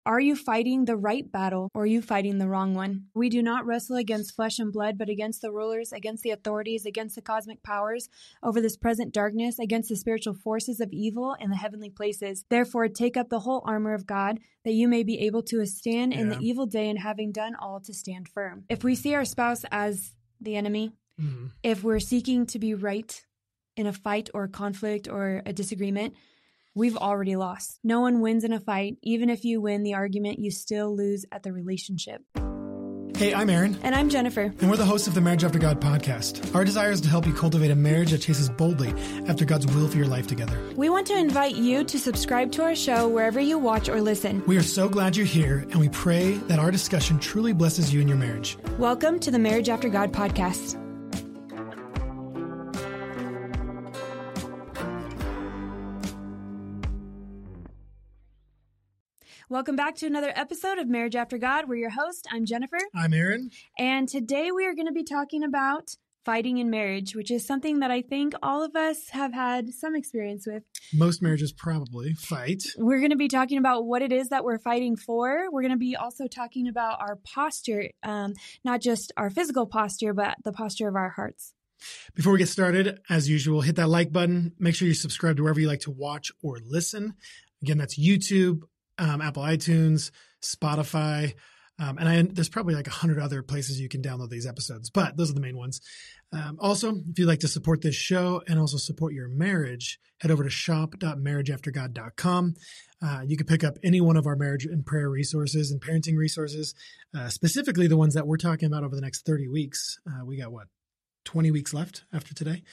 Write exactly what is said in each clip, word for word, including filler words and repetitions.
Are you fighting the right battle, or are you fighting the wrong one? We do not wrestle against flesh and blood, but against the rulers, against the authorities, against the cosmic powers over this present darkness, against the spiritual forces of evil in the heavenly places. Therefore, take up the whole armor of God, that you may be able to withstand in Yeah. the evil day, and having done all, to stand firm. If we see our spouse as the enemy, Mm-hmm. if we're seeking to be right in a fight or a conflict or a disagreement, we've already lost. No one wins in a fight. Even if you win the argument, you still lose at the relationship. Hey, I'm Aaron. And I'm Jennifer. And we're the hosts of the Marriage After God podcast. Our desire is to help you cultivate a marriage that chases boldly after God's will for your life together. We want to invite you to subscribe to our show wherever you watch or listen. We are so glad you're here, and we pray that our discussion truly blesses you and your marriage. Welcome to the Marriage After God podcast. Welcome back to another episode of Marriage After God. We're your host. I'm Jennifer. I'm Aaron. And today we are going to be talking about fighting in marriage, which is something that I think all of us have had some experience with. Most marriages probably fight. We're going to be talking about what it is that we're fighting for. We're going to be also talking about our posture, um, not just our physical posture, but the posture of our hearts. Before we get started, as usual, hit that like button. Make sure you subscribe to wherever you like to watch or listen. Again, that's YouTube, um, Apple iTunes, Spotify. Um, and I, there's probably like a hundred other places you can download these episodes, but those are the main ones. Um, also, if you'd like to support this show and also support your marriage, head over to shop dot marriage after god dot com. Uh, you can pick up any one of our marriage and prayer resources and parenting resources, uh, specifically the ones that we're talking about over the next thirty weeks. Uh, we got what, twenty weeks left after today,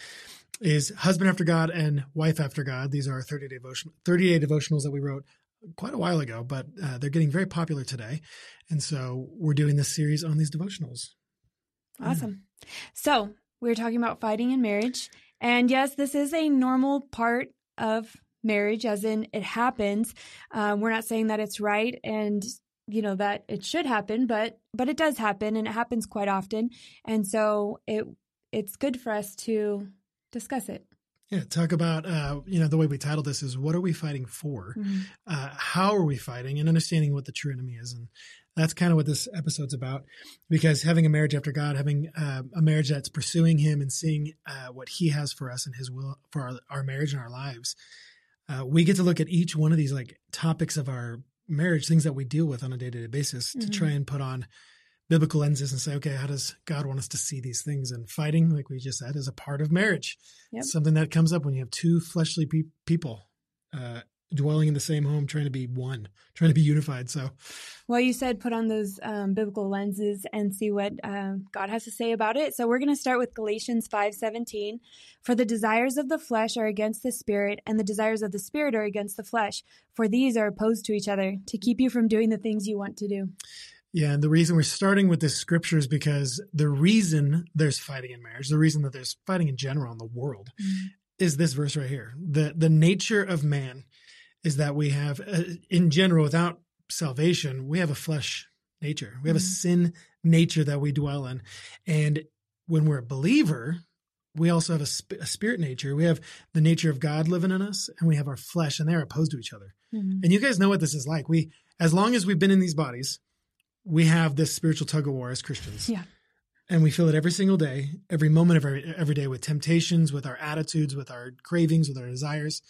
is Husband After God and Wife After God. These are our thirty-day devotion, thirty-day devotionals that we wrote quite a while ago, but uh, they're getting very popular today. And so we're doing this series on these devotionals. Awesome. Yeah. So we're talking about fighting in marriage. And yes, this is a normal part of marriage, as in it happens. Um, we're not saying that it's right and, you know, that it should happen, but but it does happen, and it happens quite often. And so it it's good for us to discuss it. Yeah, talk about, uh, you know, the way we titled this is, what are we fighting for? Mm-hmm. Uh, how are we fighting? And understanding what the true enemy is. And that's kind of what this episode's about, because having a marriage after God, having uh, a marriage that's pursuing him and seeing uh, what he has for us and his will for our, our marriage and our lives, uh, we get to look at each one of these like topics of our marriage, things that we deal with on a day-to-day basis, mm-hmm. to try and put on biblical lenses and say, okay, how does God want us to see these things? And fighting, like we just said, is a part of marriage. Yep. It's something that comes up when you have two fleshly pe- people uh, dwelling in the same home, trying to be one, trying to be unified. So, well, you said put on those um, biblical lenses and see what uh, God has to say about it. So we're going to start with Galatians five seventeen. For the desires of the flesh are against the spirit, and the desires of the spirit are against the flesh. For these are opposed to each other, to keep you from doing the things you want to do. Yeah, and the reason we're starting with this scripture is because the reason there's fighting in marriage, the reason that there's fighting in general in the world, mm-hmm. is this verse right here. The the nature of man is that we have, uh, in general, without salvation, we have a flesh nature. We have mm-hmm. a sin nature that we dwell in. And when we're a believer, we also have a, sp- a spirit nature. We have the nature of God living in us, and we have our flesh, and they're opposed to each other. Mm-hmm. And you guys know what this is like. We, as long as we've been in these bodies, we have this spiritual tug of war as Christians. Yeah. And we feel it every single day, every moment of every, every day, with temptations, with our attitudes, with our cravings, with our desires.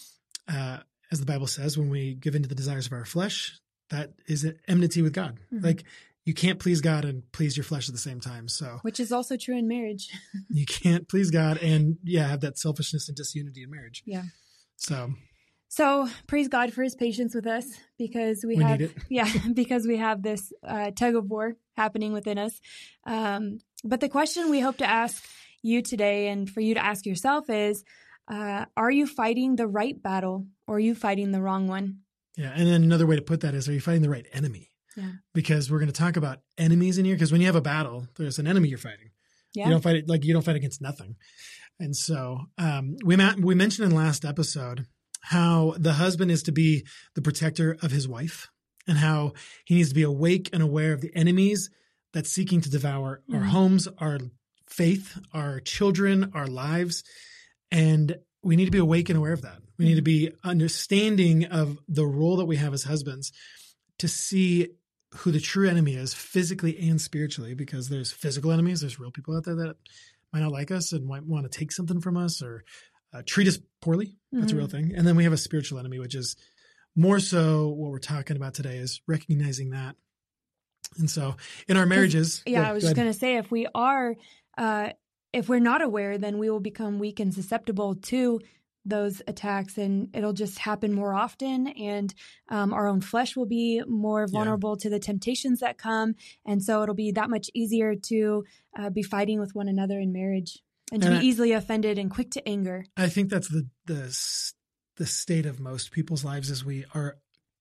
Uh, as the Bible says, when we give into the desires of our flesh, that is an enmity with God. Mm-hmm. Like, you can't please God and please your flesh at the same time. So, which is also true in marriage. You can't please God and yeah, have that selfishness and disunity in marriage. Yeah. So, So praise God for his patience with us, because we, we have, need it. yeah, because we have this uh, tug of war happening within us. Um, but the question we hope to ask you today, and for you to ask yourself, is, uh, are you fighting the right battle, or are you fighting the wrong one? Yeah. And then another way to put that is, are you fighting the right enemy? Yeah. Because we're going to talk about enemies in here. Because when you have a battle, there's an enemy you're fighting. Yeah. You don't fight it like you don't fight against nothing. And so um, we ma- we mentioned in the last episode how the husband is to be the protector of his wife, and how he needs to be awake and aware of the enemies that's seeking to devour mm-hmm. our homes, our faith, our children, our lives. And we need to be awake and aware of that. We need to be understanding of the role that we have as husbands to see who the true enemy is physically and spiritually, because there's physical enemies. There's real people out there that might not like us and might want to take something from us or uh, treat us poorly. That's mm-hmm. a real thing. And then we have a spiritual enemy, which is more so what we're talking about today, is recognizing that. And so in our marriages. Yeah, go, I was just going to say, if we are, uh, if we're not aware, then we will become weak and susceptible to those attacks, and it'll just happen more often, and um, our own flesh will be more vulnerable yeah. to the temptations that come, and so it'll be that much easier to uh, be fighting with one another in marriage, and to and be I, easily offended and quick to anger. I think that's the the the state of most people's lives, is we are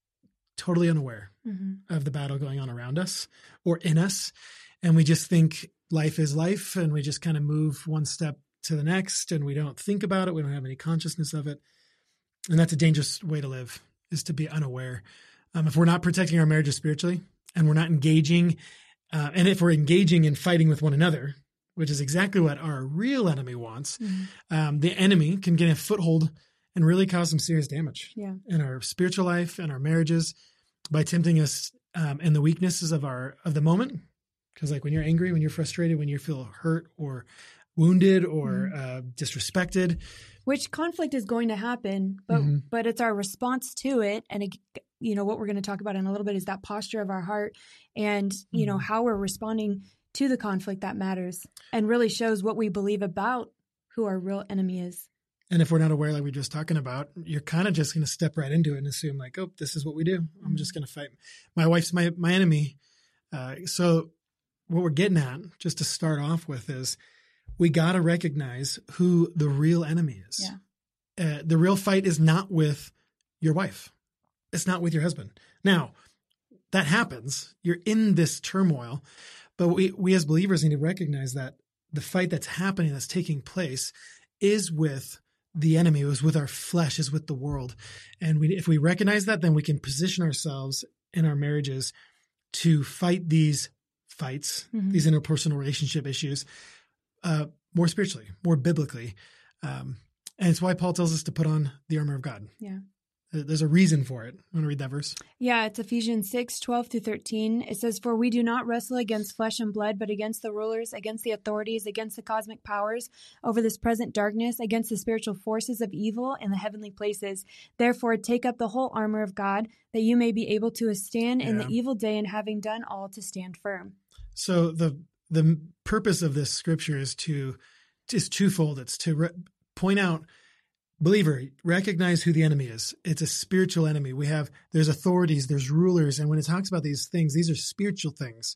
totally unaware mm-hmm. of the battle going on around us or in us, and we just think life is life, and we just kind of move one step to the next, and we don't think about it. We don't have any consciousness of it. And that's a dangerous way to live, is to be unaware. Um, if we're not protecting our marriages spiritually, and we're not engaging, uh, and if we're engaging in fighting with one another, which is exactly what our real enemy wants, mm-hmm. um, the enemy can get a foothold and really cause some serious damage yeah. in our spiritual life and our marriages by tempting us um, in the weaknesses of our, of the moment. Because like when you're angry, when you're frustrated, when you feel hurt or wounded or uh, disrespected. Which conflict is going to happen, but mm-hmm. but it's our response to it. And, it, you know, what we're going to talk about in a little bit is that posture of our heart and, you mm-hmm. know, how we're responding to the conflict that matters and really shows what we believe about who our real enemy is. And if we're not aware, like we were just talking about, you're kind of just going to step right into it and assume like, oh, this is what we do. Mm-hmm. I'm just going to fight. My wife's my, my enemy. Uh, so what we're getting at, just to start off with, is we got to recognize who the real enemy is. Yeah. Uh, the real fight is not with your wife. It's not with your husband. Now, that happens. You're in this turmoil, but we, we as believers need to recognize that the fight that's happening, that's taking place, is with the enemy. It was with our flesh, is with the world. And we, if we recognize that, then we can position ourselves in our marriages to fight these fights, mm-hmm. these interpersonal relationship issues, Uh, more spiritually, more biblically. Um, and it's why Paul tells us to put on the armor of God. Yeah. There's a reason for it. Want to read that verse? Yeah, it's Ephesians six, twelve through thirteen. It says, "For we do not wrestle against flesh and blood, but against the rulers, against the authorities, against the cosmic powers over this present darkness, against the spiritual forces of evil in the heavenly places. Therefore, take up the whole armor of God, that you may be able to withstand yeah. in the evil day, and having done all, to stand firm." So the The purpose of this scripture is to is twofold. It's to re- point out, believer, recognize who the enemy is. It's a spiritual enemy. We have, there's authorities, there's rulers. And when it talks about these things, these are spiritual things,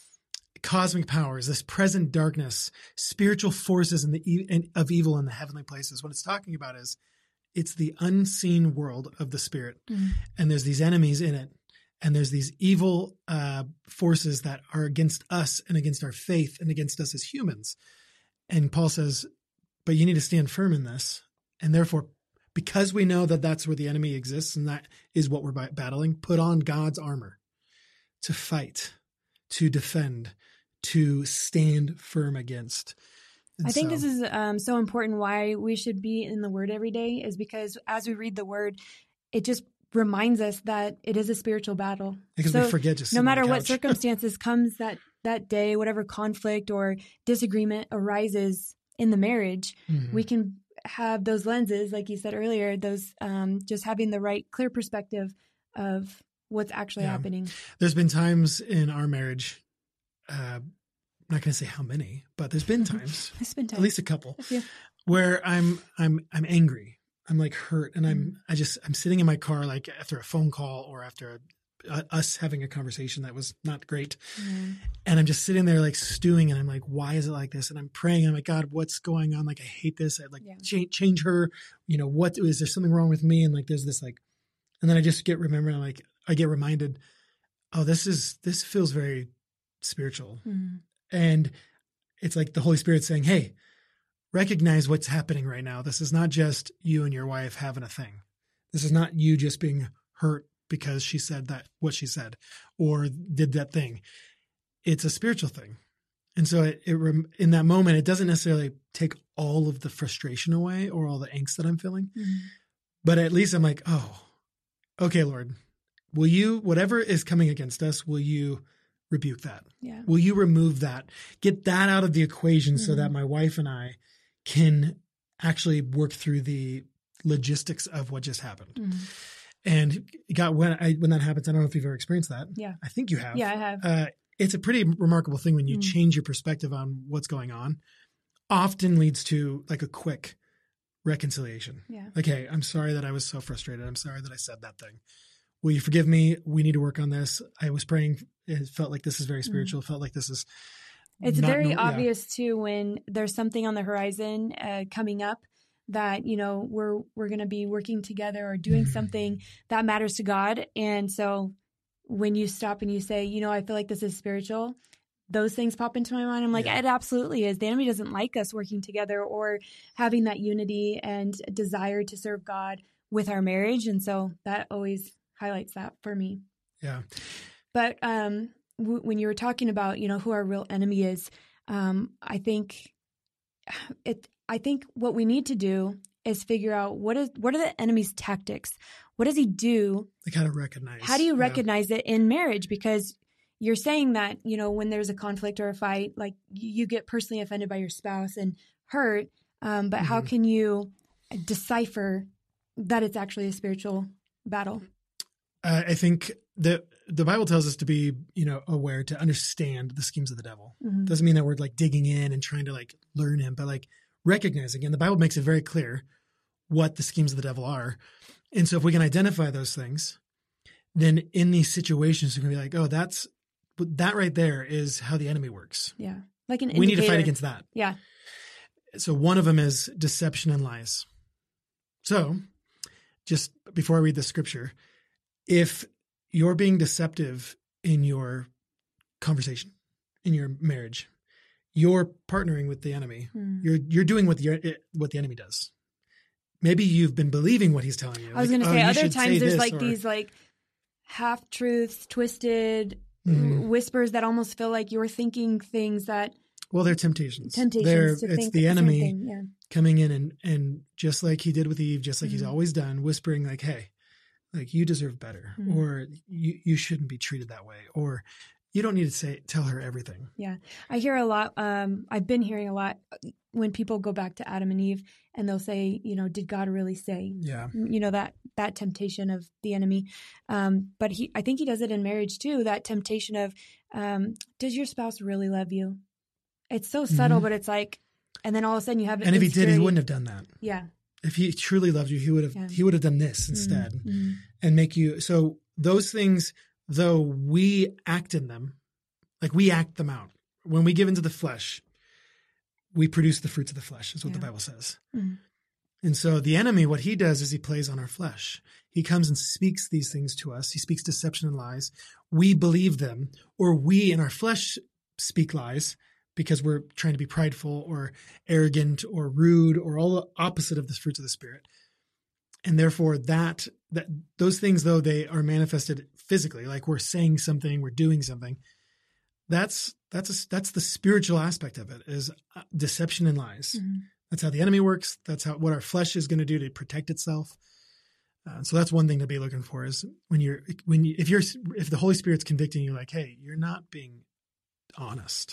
cosmic powers, this present darkness, spiritual forces in the e- of evil in the heavenly places. What it's talking about is it's the unseen world of the spirit. Mm-hmm. And there's these enemies in it. And there's these evil uh, forces that are against us and against our faith and against us as humans. And Paul says, but you need to stand firm in this. And therefore, because we know that that's where the enemy exists and that is what we're battling, put on God's armor to fight, to defend, to stand firm against. And I think so, this is um, so important why we should be in the Word every day, is because as we read the Word, it just reminds us that it is a spiritual battle. Because so we forget just no matter what circumstances comes that, that day, whatever conflict or disagreement arises in the marriage, mm-hmm. we can have those lenses, like you said earlier, those um, just having the right, clear perspective of what's actually yeah. happening. There's been times in our marriage, uh, I'm not going to say how many, but there's been times, there's been times. at least a couple, where I'm I'm I'm angry. I'm like hurt, and I'm I just I'm sitting in my car like after a phone call or after a, uh, us having a conversation that was not great, mm. and I'm just sitting there like stewing, and I'm like, why is it like this? And I'm praying, and I'm like, God, what's going on? Like I hate this. I like yeah. change, change her. You know, what is there something wrong with me? And like there's this like, and then I just get remembering like I get reminded, oh, this is this feels very spiritual, mm. and it's like the Holy Spirit saying, hey, recognize what's happening right now. This is not just you and your wife having a thing. This is not you just being hurt because she said that, what she said, or did that thing. It's a spiritual thing. And so it, it in that moment, it doesn't necessarily take all of the frustration away or all the angst that I'm feeling. Mm-hmm. But at least I'm like, oh, okay, Lord, will you, whatever is coming against us, will you rebuke that? Yeah. Will you remove that? Get that out of the equation Mm-hmm. so that my wife and I can actually work through the logistics of what just happened. Mm-hmm. And God, when I, when that happens, I don't know if you've ever experienced that. Yeah. I think you have. Yeah, I have. Uh, it's a pretty remarkable thing when you Mm. change your perspective on what's going on. Often leads to like a quick reconciliation. Yeah. Like, hey, I'm sorry that I was so frustrated. I'm sorry that I said that thing. Will you forgive me? We need to work on this. I was praying. It felt like this is very spiritual. It felt like this is. It's not very no- yeah. obvious too when there's something on the horizon uh, coming up that, you know, we're we're going to be working together or doing Mhm. something that matters to God. And so when you stop and you say, you know, I feel like this is spiritual, those things pop into my mind. I'm like, Yeah. it absolutely is. The enemy doesn't like us working together or having that unity and desire to serve God with our marriage. And so that always highlights that for me. Yeah. But um, w- when you were talking about, you know, who our real enemy is, um, I think it. I think what we need to do is figure out what is what are the enemy's tactics. What does he do? Like how to recognize. How do you Yeah. recognize it in marriage? Because you're saying that, you know, when there's a conflict or a fight, like you get personally offended by your spouse and hurt. Um, but how Mhm. can you decipher that it's actually a spiritual battle? Uh, I think the the Bible tells us to be, you know, aware, to understand the schemes of the devil. Mhm. Doesn't mean that we're like digging in and trying to like learn him, but like recognizing. And the Bible makes it very clear what the schemes of the devil are. And so if we can identify those things, then in these situations, we're going to be like, oh, that's that right there is how the enemy works. Yeah. Like an We need to fight indicator. against that. Yeah. So one of them is deception and lies. So just before I read the scripture, if you're being deceptive in your conversation, in your marriage, you're partnering with the enemy. Hmm. You're you're doing what the what the enemy does. Maybe you've been believing what he's telling you. I was Like, going to oh, say, you other should times say there's this, like or- these like half truths, twisted Mhm. whispers that almost feel like you're thinking things that Well, they're temptations. temptations They're, to it's think the same enemy thing. Yeah. coming in and and just like he did with Eve, just like he's Mhm. always done, whispering like, "Hey, like you deserve better," Mhm. or "You you shouldn't be treated that way," or "You don't need to say tell her everything." I hear a lot. Um, I've been hearing a lot when people go back to Adam and Eve and they'll say, you know, did God really say? Yeah, You know, that that temptation of the enemy. Um, but he, I think he does it in marriage too. That temptation of, um, does your spouse really love you? It's so subtle, Mhm. but it's like, and then all of a sudden you have. and if he did, he insecurity. wouldn't have done that. Yeah. If he truly loved you, he would have Yeah. he would have done this instead Mhm. and make you. So those things, though we act in them, like we act them out when we give into the flesh, we produce the fruits of the flesh, is what the Yeah. Bible says. Mhm. And so the enemy, what he does is he plays on our flesh. He comes and speaks these things to us. He speaks deception and lies. We believe them, or we in our flesh speak lies because we're trying to be prideful or arrogant or rude or all the opposite of the fruits of the Spirit. And therefore that, that those things, though they are manifested physically, like we're saying something, we're doing something, that's, that's, a, that's the spiritual aspect of it, is deception and lies. Mhm. That's how the enemy works. That's how what our flesh is going to do to protect itself. Uh, so that's one thing to be looking for, is when you're when you, if you're if the Holy Spirit's convicting you, like, hey, you're not being honest,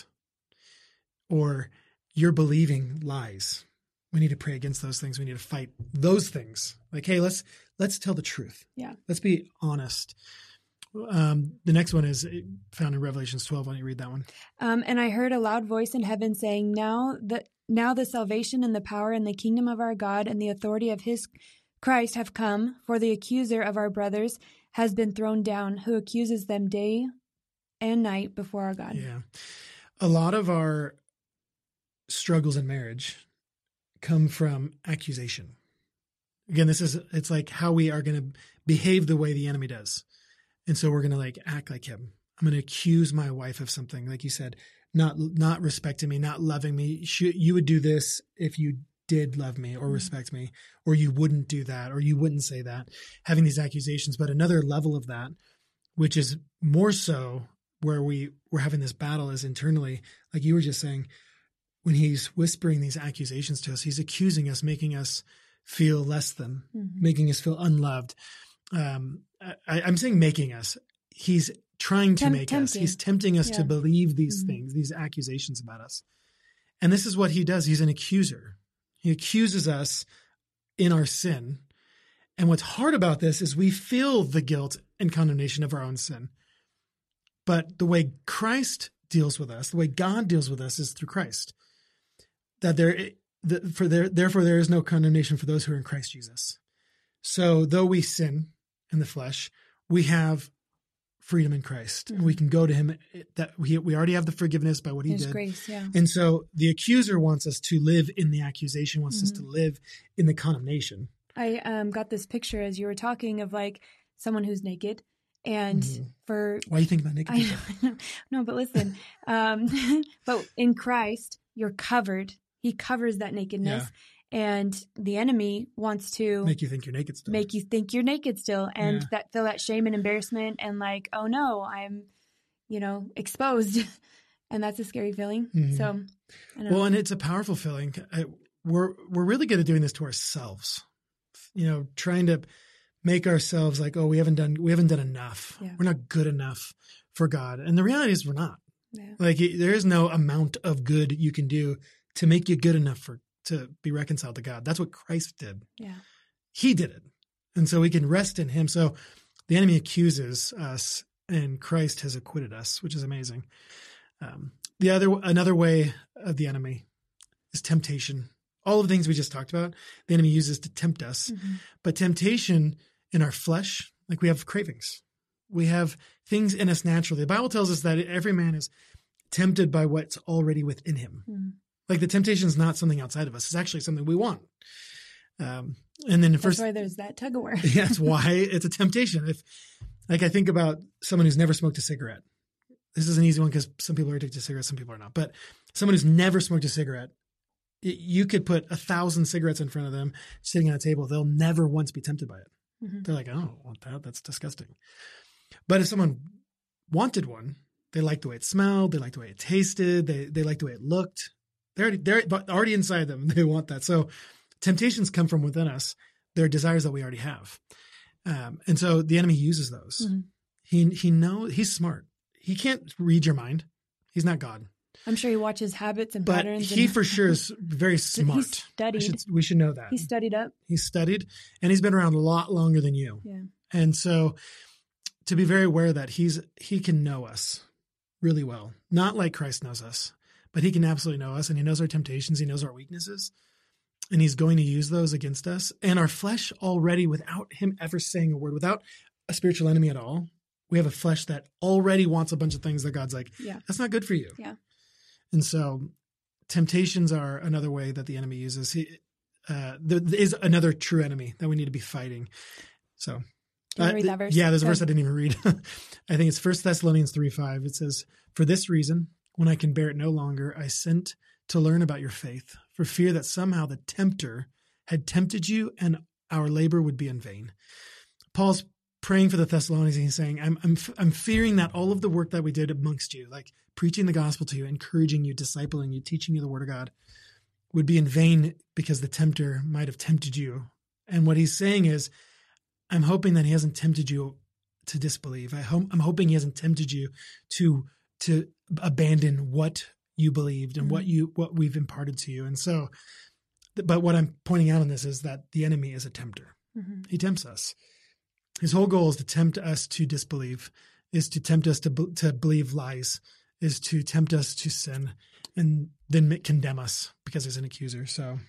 or you're believing lies. We need to pray against those things. We need to fight those things. Like, hey, let's let's tell the truth. Yeah. Let's be honest. Um, the next one is found in Revelations twelve. Why don't you read that one? Um, and I heard a loud voice in heaven saying, now the, now the salvation and the power and the kingdom of our God and the authority of his Christ have come, for the accuser of our brothers has been thrown down, who accuses them day and night before our God. Yeah. A lot of our struggles in marriage come from accusation. Again, this is, it's like how we are going to behave the way the enemy does. And so we're going to like act like him. I'm going to accuse my wife of something, like you said, not, not respecting me, not loving me. Should, you would do this if you did love me or respect me, or you wouldn't do that, or you wouldn't say that, having these accusations. But another level of that, which is more so where we we're having this battle, is internally, like you were just saying, when he's whispering these accusations to us, he's accusing us, making us feel less than, Mhm. making us feel unloved. um, I, I'm saying making us. He's trying to Temp- make us. tempting. He's tempting us Yeah. to believe these Mhm. things, these accusations about us. And this is what he does. He's an accuser. He accuses us in our sin. And what's hard about this is we feel the guilt and condemnation of our own sin. But the way Christ deals with us, the way God deals with us is through Christ. That there, that for there, therefore there is no condemnation for those who are in Christ Jesus. So though we sin in the flesh, we have freedom in Christ. And we can go to him. That we we already have the forgiveness by what he His did. grace, yeah. And so the accuser wants us to live in the accusation, wants us to Mm-hmm. live in the condemnation. I um, got this picture as you were talking of like someone who's naked, and Mhm. for Why do you think about naked I people? no, but listen, um, but in Christ you're covered. He covers that nakedness, and the enemy wants to Make you think you're naked still. make you think you're naked still, and Yeah. that feel that shame and embarrassment, and like, oh no, I'm, you know, exposed, and that's a scary feeling. Mhm. So, I don't Well, know. and it's a powerful feeling. I, we're we're really good at doing this to ourselves. You know, trying to make ourselves like, oh, we haven't done we haven't done enough. Yeah. We're not good enough for God. And the reality is we're not. Yeah. Like it- there is no amount of good you can do to make you good enough for to be reconciled to God. That's what Christ did. Yeah. He did it. And so we can rest in him. So the enemy accuses us and Christ has acquitted us, which is amazing. Um, the other, another way of the enemy is temptation. All of the things we just talked about, the enemy uses to tempt us. Mhm. But temptation in our flesh, like we have cravings. We have things in us naturally. The Bible tells us that every man is tempted by what's already within him. Mhm. Like the temptation is not something outside of us. It's actually something we want. Um, and then the That's first, why there's that tug of war. that's why it's a temptation. If like I think about someone who's never smoked a cigarette. This is an easy one because some people are addicted to cigarettes, some people are not. But someone who's never smoked a cigarette, y- you could put a thousand cigarettes in front of them sitting on a table. They'll never once be tempted by it. Mhm. They're like, I don't want that. That's disgusting. But if someone wanted one, they liked the way it smelled. They liked the way it tasted. They they liked the way it looked. They're already, they're already inside them. They want that. So temptations come from within us. They're desires that we already have. Um, and so the enemy uses those. Mhm. He he knows he's smart. He can't read your mind. He's not God. I'm sure he watches habits and But patterns. he and for sure is very smart. He's studied. I should, we should know that. He studied up. He's studied and he's been around a lot longer than you. Yeah. And so to be very aware that he's he can know us really well. Not like Christ knows us, but he can absolutely know us and he knows our temptations, he knows our weaknesses, and he's going to use those against us. And our flesh already, without him ever saying a word, without a spiritual enemy at all, we have a flesh that already wants a bunch of things that God's like, Yeah. that's not good for you. Yeah. And so temptations are another way that the enemy uses. He, uh, there is another true enemy that we need to be fighting. So, Can you uh, read that verse? yeah, there's a Go verse I ahead. didn't even read. I think it's First Thessalonians three five. It says, for this reason, when I can bear it no longer, I sent to learn about your faith for fear that somehow the tempter had tempted you and our labor would be in vain. Paul's praying for the Thessalonians and he's saying, I'm, I'm, I'm fearing that all of the work that we did amongst you, like preaching the gospel to you, encouraging you, discipling you, teaching you the word of God, would be in vain because the tempter might have tempted you. And what he's saying is, I'm hoping that he hasn't tempted you to disbelieve. I hope, I'm hoping he hasn't tempted you to, to abandon what you believed and Mm-hmm. what you, what we've imparted to you. And so, but what I'm pointing out in this is that the enemy is a tempter. Mhm. He tempts us. His whole goal is to tempt us to disbelieve, is to tempt us to be- to believe lies, is to tempt us to sin, and then ma- condemn us because he's an accuser. So,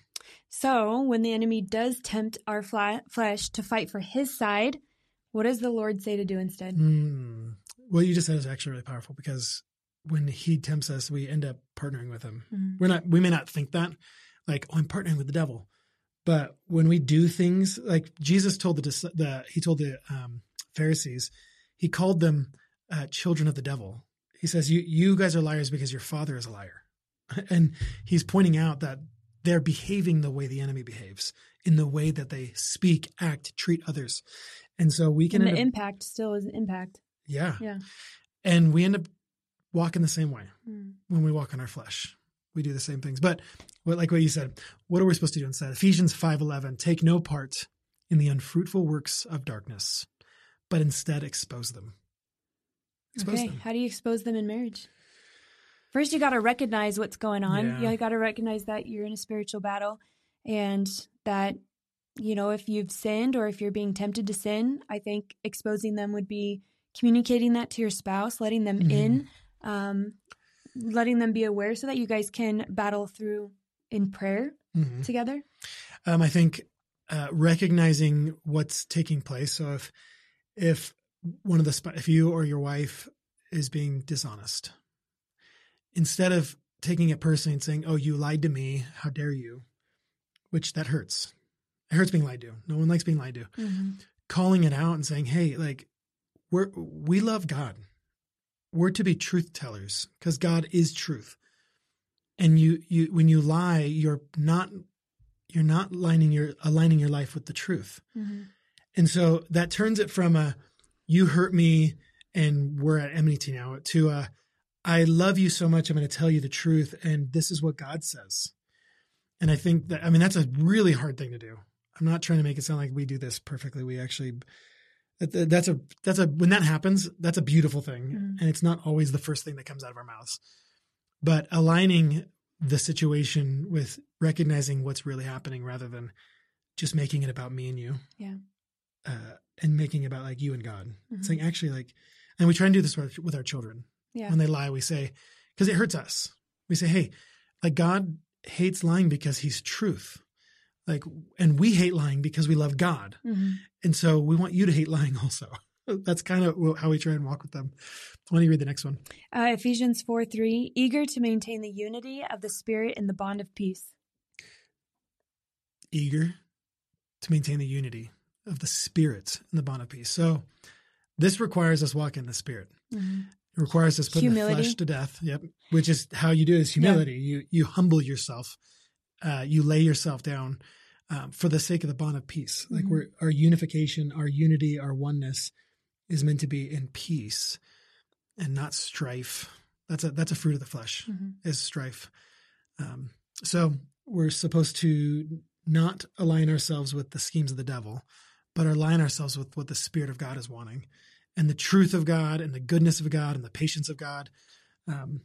So when the enemy does tempt our fla- flesh to fight for his side, what does the Lord say to do instead? hmm, what you just said is actually really powerful because when he tempts us, we end up partnering with him. Mhm. We're not. We may not think that, like, oh, I'm partnering with the devil. But when we do things like Jesus told the, the he told the um, Pharisees, he called them uh, children of the devil. He says, you, you guys are liars because your father is a liar. And he's pointing out that they're behaving the way the enemy behaves, in the way that they speak, act, treat others. And so we can, And the end up, impact still is impact. yeah. Yeah. And we end up walking the same way Mm. when we walk in our flesh. We do the same things. But what, like what you said, what are we supposed to do instead? Ephesians five eleven, take no part in the unfruitful works of darkness, but instead expose them. Expose okay. them. How do you expose them in marriage? First, you got to recognize what's going on. Yeah. You got to recognize that you're in a spiritual battle and that, you know, if you've sinned or if you're being tempted to sin, I think exposing them would be communicating that to your spouse, letting them mm-hmm. in, um, letting them be aware so that you guys can battle through in prayer mm-hmm. together. Um, I think uh, recognizing what's taking place. So if if one of the sp- if you or your wife is being dishonest, instead of taking it personally and saying, "Oh, you lied to me. How dare you?" Which that hurts. It hurts being lied to. No one likes being lied to. Mm-hmm. Calling it out and saying, "Hey, like we're we love God. We're to be truth tellers because God is truth." And you you when you lie, you're not you're not lining your aligning your life with the truth. Mm-hmm. And so that turns it from a you hurt me and we're at enmity now to a I love you so much, I'm going to tell you the truth, and this is what God says. And I think that, I mean, that's a really hard thing to do. I'm not trying to make it sound like we do this perfectly. We actually, that, that's a, that's a, when that happens, that's a beautiful thing. Mm-hmm. And it's not always the first thing that comes out of our mouths. But aligning the situation with recognizing what's really happening rather than just making it about me and you. Yeah. Uh, and making it about like you and God. Mm-hmm. Saying actually like, and we try and do this with, with our children. Yeah. When they lie, we say, because it hurts us. We say, hey, like God hates lying because he's truth. Like, and we hate lying because we love God. Mm-hmm. And so we want you to hate lying also. That's kind of how we try and walk with them. Why don't you read the next one? Uh, Ephesians four three, eager to maintain the unity of the Spirit in the bond of peace. Eager to maintain the unity of the Spirit in the bond of peace. So this requires us walking in the Spirit. Mm-hmm. It requires us putting humility. The flesh to death. Yep. Which is how you do it is humility. Yeah. You you humble yourself. Uh, you lay yourself down um, for the sake of the bond of peace. Mm-hmm. Like we're, our unification, our unity, our oneness is meant to be in peace and not strife. That's a that's a fruit of the flesh mm-hmm. is strife. Um, so we're supposed to not align ourselves with the schemes of the devil, but align ourselves with what the Spirit of God is wanting. And the truth of God and the goodness of God and the patience of God. Um,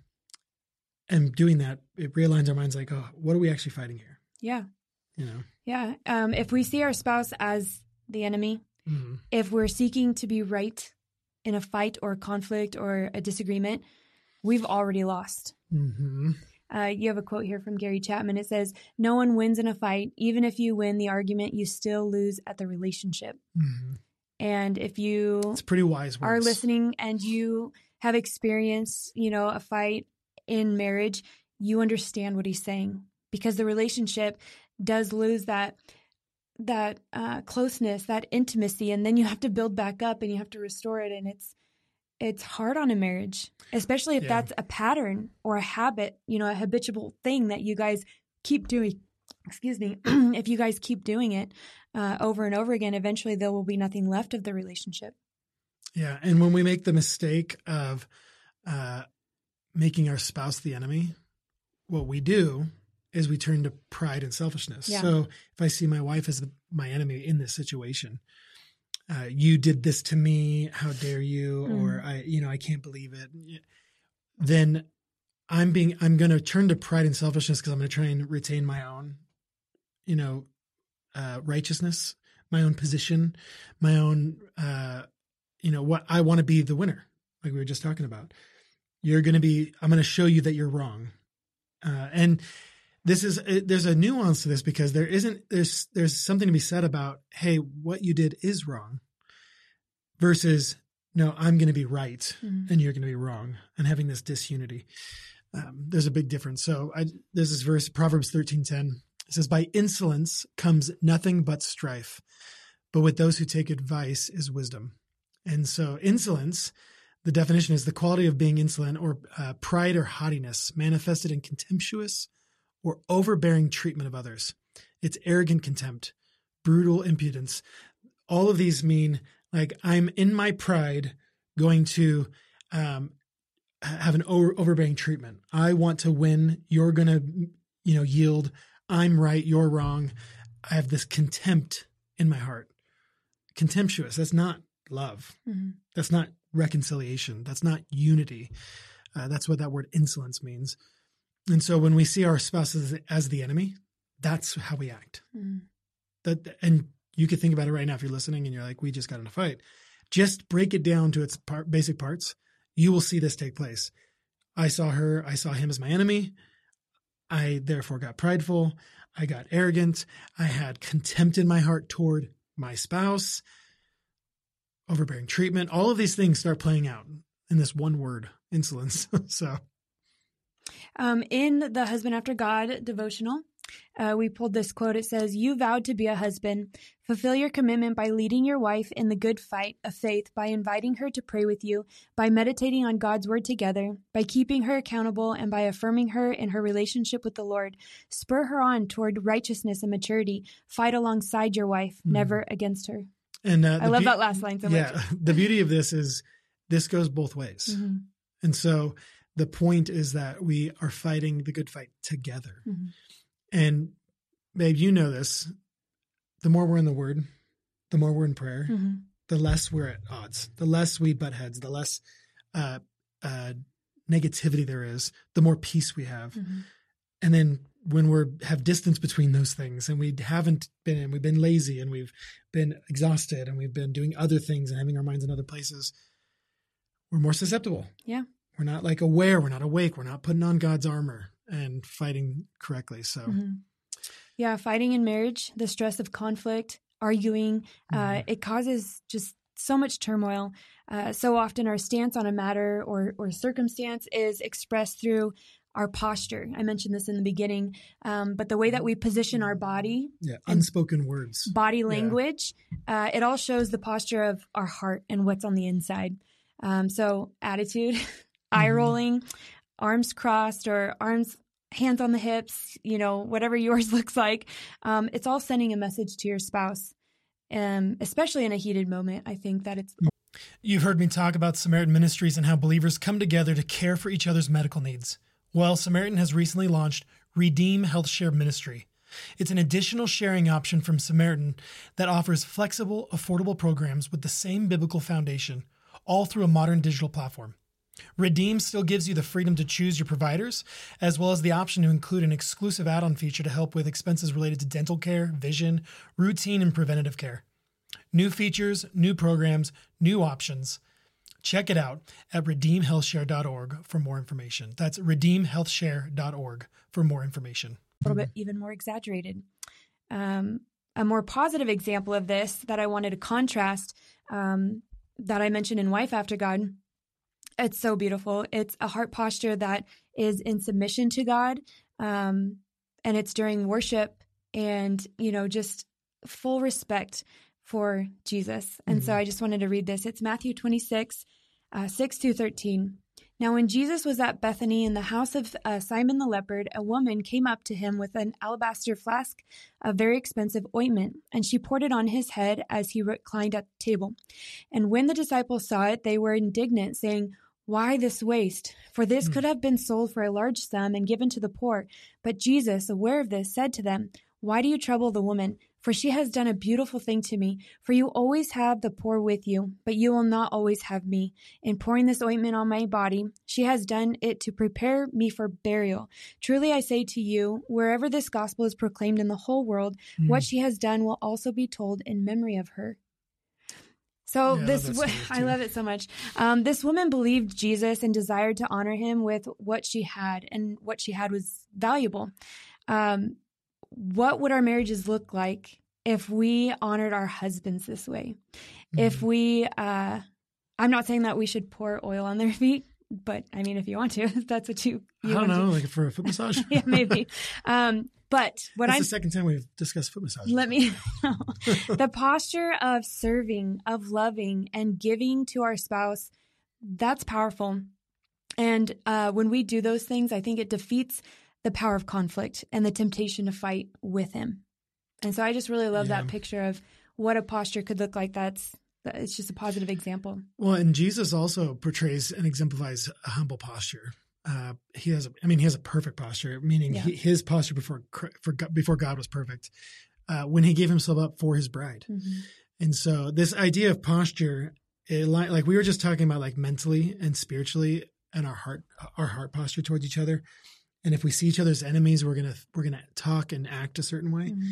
and doing that, it realigns our minds like, oh, what are we actually fighting here? Yeah. You know? Yeah. Um, if we see our spouse as the enemy, mm-hmm. if we're seeking to be right in a fight or conflict or a disagreement, we've already lost. Mm-hmm. Uh, you have a quote here from Gary Chapman. It says, no one wins in a fight. Even if you win the argument, you still lose at the relationship. Mm-hmm. And if you it's pretty wise words. Are listening and you have experienced, you know, a fight in marriage, you understand what he's saying because the relationship does lose that that uh, closeness, that intimacy, and then you have to build back up and you have to restore it. And it's it's hard on a marriage, especially if yeah. that's a pattern or a habit, you know, a habitual thing that you guys keep doing. Excuse me. If you guys keep doing it uh, over and over again, eventually there will be nothing left of the relationship. Yeah. And when we make the mistake of uh, making our spouse the enemy, what we do is we turn to pride and selfishness. Yeah. So if I see my wife as the, my enemy in this situation, uh, you did this to me, how dare you? Mm. Or I, you know, I can't believe it. Then I'm being, I'm going to turn to pride and selfishness because I'm going to try and retain my own, you know, uh, righteousness, my own position, my own, uh, you know, what I want to be the winner. Like we were just talking about, you're going to be, I'm going to show you that you're wrong. Uh, and this is, there's a nuance to this because there isn't, there's, there's something to be said about, hey, what you did is wrong versus, no, I'm going to be right mm-hmm. and you're going to be wrong, and having this disunity. Um, there's a big difference. So I, there's this verse, Proverbs thirteen ten. It says, by insolence comes nothing but strife, but with those who take advice is wisdom. And so insolence, the definition is the quality of being insolent or uh, pride or haughtiness manifested in contemptuous or overbearing treatment of others. It's arrogant contempt, brutal impudence. All of these mean like I'm in my pride going to um, have an over, overbearing treatment. I want to win. You're going to, you know, yield. I'm right. You're wrong. I have this contempt in my heart. Contemptuous. That's not, love. Mm-hmm. That's not reconciliation. That's not unity. Uh, that's what that word insolence means. And so when we see our spouses as, as the enemy, that's how we act. Mm-hmm. That, and you could think about it right now if you're listening and you're like, we just got in a fight. Just break it down to its part, basic parts. You will see this take place. I saw her, I saw him as my enemy. I therefore got prideful. I got arrogant. I had contempt in my heart toward my spouse, overbearing treatment. All of these things start playing out in this one word, insolence. so, um, in the Husband After God devotional, Uh, we pulled this quote. It says, "You vowed to be a husband. Fulfill your commitment by leading your wife in the good fight of faith, by inviting her to pray with you, by meditating on God's word together, by keeping her accountable, and by affirming her in her relationship with the Lord. Spur her on toward righteousness and maturity. Fight alongside your wife, mm-hmm. never against her." And uh, I love be- that last line so yeah, much. The beauty of this is this goes both ways. Mm-hmm. And so the point is that we are fighting the good fight together. Mm-hmm. And babe, you know this, the more we're in the word, the more we're in prayer, mm-hmm. the less we're at odds, the less we butt heads, the less uh, uh, negativity there is, the more peace we have. Mm-hmm. And then when we're have distance between those things and we haven't been in, we've been lazy and we've been exhausted and we've been doing other things and having our minds in other places, we're more susceptible. Yeah. We're not like aware, we're not awake, we're not putting on God's armor and fighting correctly. So, mm-hmm. yeah, fighting in marriage, the stress of conflict, arguing, uh, mm-hmm. it causes just so much turmoil. Uh, so often our stance on a matter or, or circumstance is expressed through our posture. I mentioned this in the beginning, um, but the way that we position our body, yeah, unspoken words, body language, yeah. uh, it all shows the posture of our heart and what's on the inside. Um, so attitude, eye rolling, arms crossed or arms, hands on the hips, you know, whatever yours looks like. Um, it's all sending a message to your spouse, um, especially in a heated moment. I think that it's. You've heard me talk about Samaritan Ministries and how believers come together to care for each other's medical needs. Well, Samaritan has recently launched Redeem Health Share Ministry. It's an additional sharing option from Samaritan that offers flexible, affordable programs with the same biblical foundation, all through a modern digital platform. Redeem still gives you the freedom to choose your providers, as well as the option to include an exclusive add-on feature to help with expenses related to dental care, vision, routine, and preventative care. New features, new programs, new options. Check it out at redeem health share dot org for more information. That's redeem health share dot org for more information. A little bit even more exaggerated. Um, a more positive example of this that I wanted to contrast um, that I mentioned in Wife After God. It's so beautiful. It's a heart posture that is in submission to God. Um, and it's during worship and, you know, just full respect for Jesus. And mm-hmm. so I just wanted to read this. It's Matthew twenty-six, uh, six through thirteen. "Now, when Jesus was at Bethany in the house of uh, Simon the leper, a woman came up to him with an alabaster flask of very expensive ointment, and she poured it on his head as he reclined at the table. And when the disciples saw it, they were indignant, saying, 'Why this waste? For this mm. could have been sold for a large sum and given to the poor.' But Jesus, aware of this, said to them, 'Why do you trouble the woman? For she has done a beautiful thing to me. For you always have the poor with you, but you will not always have me. In pouring this ointment on my body, she has done it to prepare me for burial. Truly I say to you, wherever this gospel is proclaimed in the whole world, mm. what she has done will also be told in memory of her.'" So yeah, this, w- I love it so much. Um, this woman believed Jesus and desired to honor him with what she had, and what she had was valuable. Um, what would our marriages look like if we honored our husbands this way? Mm-hmm. If we, uh, I'm not saying that we should pour oil on their feet, but I mean, if you want to, that's what you, you I don't want know, to. like for a foot massage. Yeah, maybe. Um, but what That's I'm the second time we've discussed foot massage. Let me know. The posture of serving, of loving, and giving to our spouse, that's powerful. And uh, when we do those things, I think it defeats the power of conflict and the temptation to fight with him. And so I just really love yeah. that picture of what a posture could look like. That's it's just a positive example. Well, and Jesus also portrays and exemplifies a humble posture. Uh, he has, a, I mean, he has a perfect posture, meaning yeah. he, his posture before for, before God was perfect. Uh, when he gave himself up for his bride, mm-hmm. And so this idea of posture, it, like we were just talking about, like mentally and spiritually, and our heart, our heart posture towards each other. And if we see each other as enemies, we're gonna we're gonna talk and act a certain way. Mm-hmm.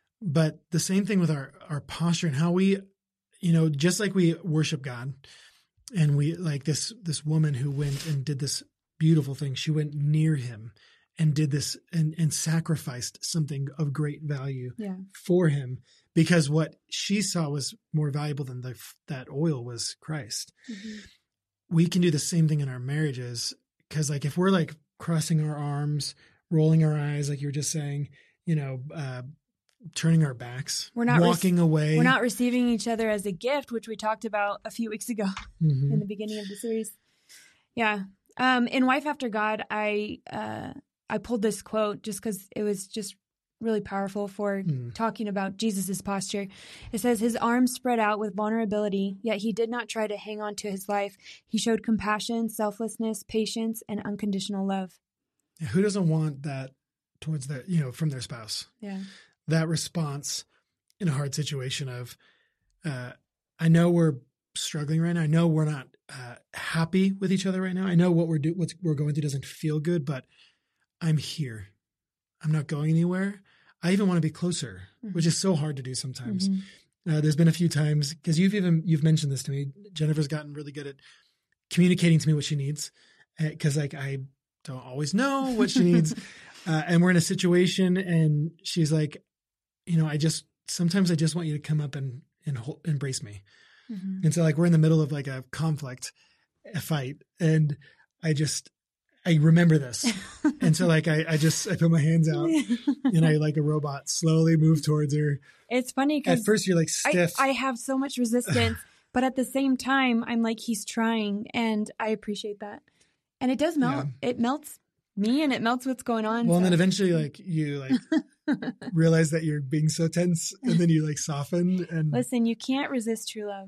But the same thing with our our posture and how we, you know, just like we worship God, and we like this this woman who went and did this beautiful thing. She went near him and did this and and sacrificed something of great value yeah. for him. Because what she saw was more valuable than the, that oil was Christ. Mm-hmm. We can do the same thing in our marriages. Because like if we're like crossing our arms, rolling our eyes, like you were just saying, you know, uh, turning our backs, we're not walking rec- away. We're not receiving each other as a gift, which we talked about a few weeks ago mm-hmm. in the beginning of the series. Yeah. Um, in Wife After God, I uh, I pulled this quote just because it was just really powerful for mm. talking about Jesus's posture. It says, his arms spread out with vulnerability, yet he did not try to hang on to his life. He showed compassion, selflessness, patience, and unconditional love. Yeah, who doesn't want that towards their, you know, from their spouse? Yeah. That response in a hard situation of, uh, I know we're struggling right now. I know we're not uh, happy with each other right now. I know what we're do what we're going through doesn't feel good, but I'm here. I'm not going anywhere. I even want to be closer, mm-hmm. which is so hard to do sometimes. Mm-hmm. Uh, there's been a few times, because you've even, you've mentioned this to me. Jennifer's gotten really good at communicating to me what she needs. Uh, Cause like, I don't always know what she needs. uh, and we're in a situation and she's like, you know, I just, sometimes I just want you to come up and, and hold, embrace me. Mm-hmm. And so like, we're in the middle of like a conflict, a fight. And I just, I remember this. And so like, I, I just, I put my hands out and I, like a robot, slowly move towards her. It's funny because at first you're like stiff. I, I have so much resistance, but at the same time, I'm like, he's trying, and I appreciate that. And it does melt. Yeah. It melts me and it melts what's going on. Well, so. And then eventually like you like realize that you're being so tense, and then you like soften. And listen, you can't resist true love.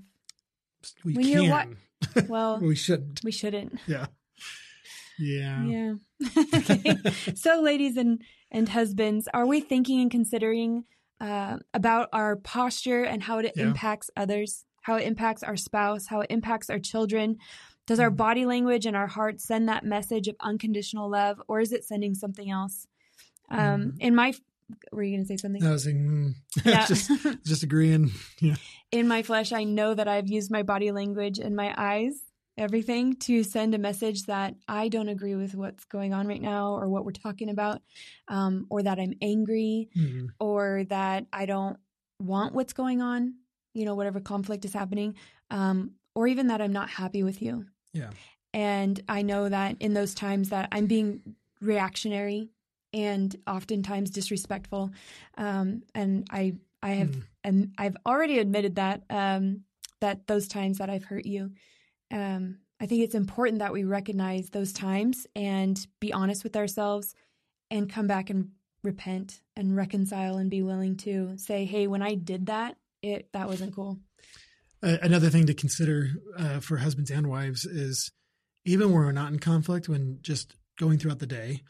We when can. You're wa- well, we shouldn't. We shouldn't. Yeah. Yeah. Yeah. Okay. So ladies and, and husbands, are we thinking and considering uh, about our posture and how it yeah. impacts others, how it impacts our spouse, how it impacts our children? Does our mm. body language and our heart send that message of unconditional love, or is it sending something else? Um, mm. In my, were you going to say something? I was saying, mm. yeah. just, just agreeing. Yeah. In my flesh, I know that I've used my body language and my eyes, everything, to send a message that I don't agree with what's going on right now, or what we're talking about, um, or that I'm angry, mm-hmm. or that I don't want what's going on, you know, whatever conflict is happening, um, or even that I'm not happy with you. Yeah. And I know that in those times that I'm being reactionary and oftentimes disrespectful. Um, and I, I have, mm. and I've already admitted that, um, that those times that I've hurt you. Um, I think it's important that we recognize those times and be honest with ourselves and come back and repent and reconcile and be willing to say, hey, when I did that, it, that wasn't cool. Uh, another thing to consider uh, for husbands and wives is even when we're not in conflict, when just going throughout the day,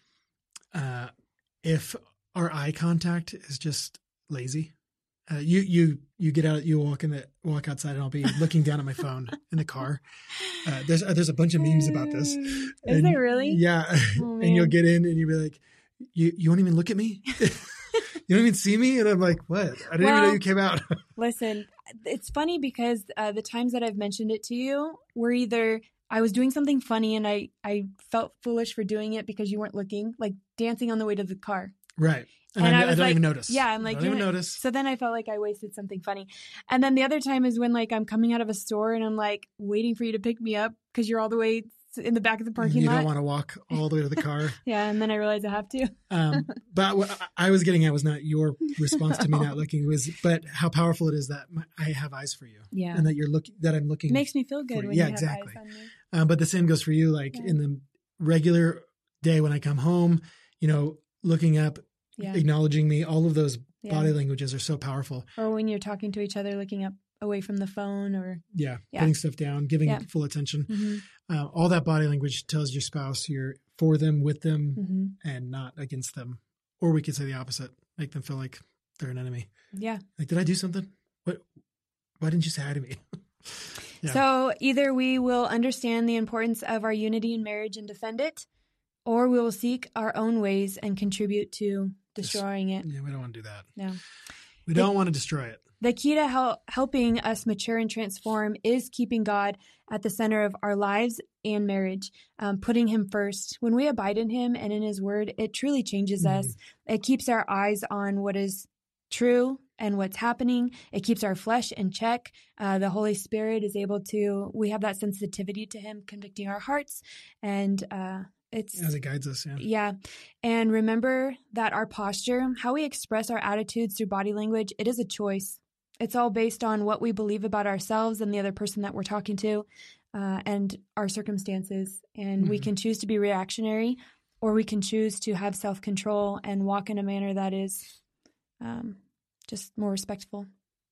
uh, if our eye contact is just lazy, Uh, you you you get out, you walk in the walk outside, and I'll be looking down at my phone in the car. Uh, there's uh, there's a bunch of memes about this. Is and, there really? Yeah, oh, and you'll get in and you'll be like, you you won't even look at me. You don't even see me, and I'm like, what? I didn't well, even know you came out. Listen, it's funny because uh, the times that I've mentioned it to you were either I was doing something funny and I I felt foolish for doing it because you weren't looking, like dancing on the way to the car. Right. And, and I, I, was I don't like, even notice. Yeah, I'm like, I don't even notice. So then I felt like I wasted something funny. And then the other time is when like I'm coming out of a store and I'm like waiting for you to pick me up because you're all the way in the back of the parking and you lot. You don't want to walk all the way to the car. Yeah, and then I realized I have to. um, but what I was getting at was not your response to me not looking, was but how powerful it is that my, I have eyes for you. Yeah, and that you're looking, that I'm looking. It makes me feel good when yeah, you exactly. have eyes on me. Um, but the same goes for you. Like yeah. in the regular day when I come home, you know, looking up. Yeah. Acknowledging me, all of those yeah. body languages are so powerful. Or when you're talking to each other, looking up away from the phone, or yeah, yeah. putting stuff down, giving yeah. full attention. Mm-hmm. Uh, all that body language tells your spouse you're for them, with them, mm-hmm. and not against them. Or we could say the opposite, make them feel like they're an enemy. Yeah. Like, did I do something? What? Why didn't you say hi to me? Yeah. So either we will understand the importance of our unity in marriage and defend it, or we will seek our own ways and contribute to destroying it. Yeah, we don't want to do that. No. We don't want to destroy it. The key to hel- helping us mature and transform is keeping God at the center of our lives and marriage, um, putting him first. When we abide in him and in his word, it truly changes Mhm. us. It keeps our eyes on what is true and what's happening. It keeps our flesh in check. Uh, the Holy Spirit is able to, we have that sensitivity to him convicting our hearts. And uh, it's, As it guides us, yeah. yeah. And remember that our posture, how we express our attitudes through body language, it is a choice. It's all based on what we believe about ourselves and the other person that we're talking to, uh, and our circumstances. And mm-hmm. we can choose to be reactionary, or we can choose to have self-control and walk in a manner that is um, just more respectful.